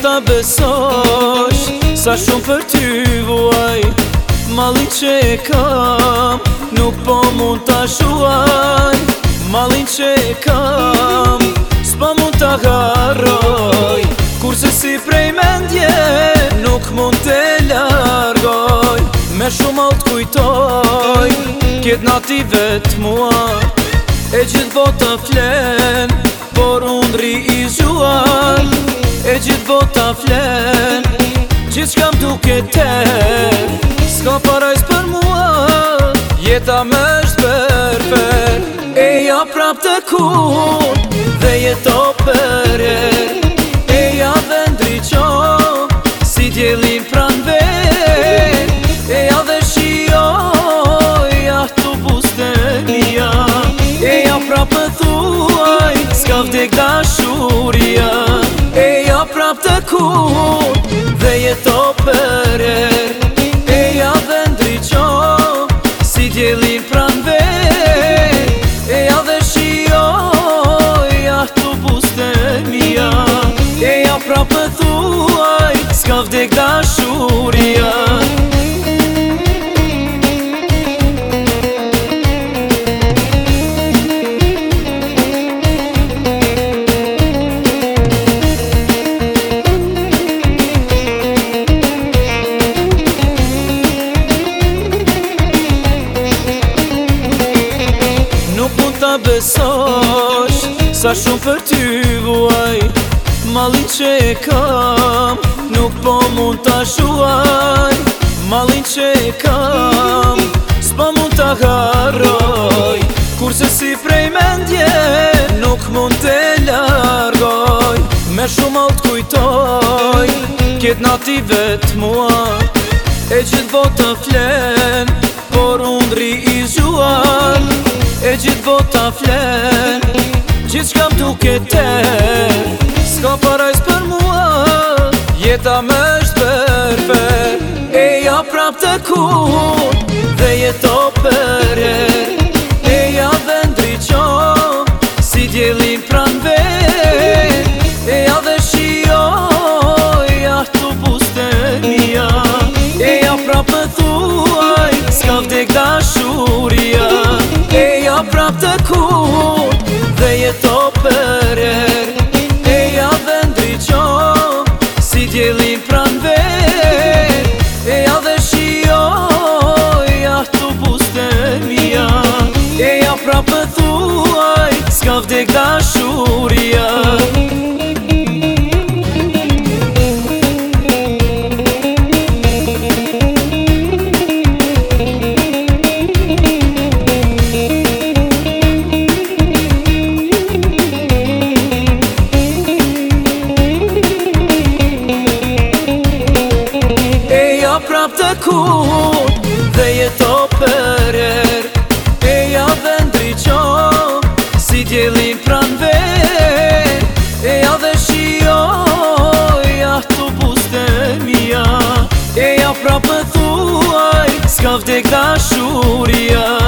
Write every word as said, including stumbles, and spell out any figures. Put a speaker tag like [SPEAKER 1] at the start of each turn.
[SPEAKER 1] ta besosh, sa shumë për ty vuaj. Mallin që e kam, nuk po mund ta shuaj. Mallin që e kam, s'po mund ta harroj. Kurse si prej mendje, nuk mund të largoj. Me shumë alt kujtoj, kjet nati vet mua. E gjithë bota flen, por unë ri i zhuar. E gjithë bota flen, gjithë shkam duke ter. S'ka parajs për mua, jeta me shperfer. E ja prap të kur, dhe jeto për er. E ja dhe ndryqo, si djelin pran ver. E ja dhe shio, ja tu bustenia. E ja prap më thuaj, s'ka vdek dashuria. E ja prap të kur, dhe jeto për er. E ja dhe ndryqo, si djelin pran ver. E ja dhe shio, ja tu bustenia. E ja prap më thuaj, s'ka vdek dashuria. Besosh, sa shumë për ty vuaj. Mallin që e kam, nuk po mund ta shuaj. Mallin që e kam, s'po mund ta harroj. Kurse si prej mendje, nuk mund të largoj. Me shumë alt kujtoj, kjet nati vet mua. E gjithë bota flen, por unë ri i zhuar. E gjithë bota flen, gjithë shkam duke ter. S'ka parajs për mua, jeta me shperfer. E ja prap të kur, dhe jeto për er. E ja dhe ndryqo, si djelin pran ver. E ja dhe shio, ja tu bustenia. E ja prap më thuaj, s'ka vdek dashuria. E ja prap të kur, dhe jeto për er. E ja dhe ndryqo, si djelin pran ver. E ja dhe shio, ja tu bustenia. E ja prap më thuaj, s'ka vdek dashuria. Prap të kur, dhe jeto për er. E ja dhe ndryqo, si djelin pran ver. E ja dhe shio, ja tu bustenia. E ja prap më thuaj, s'ka vdek dashuria.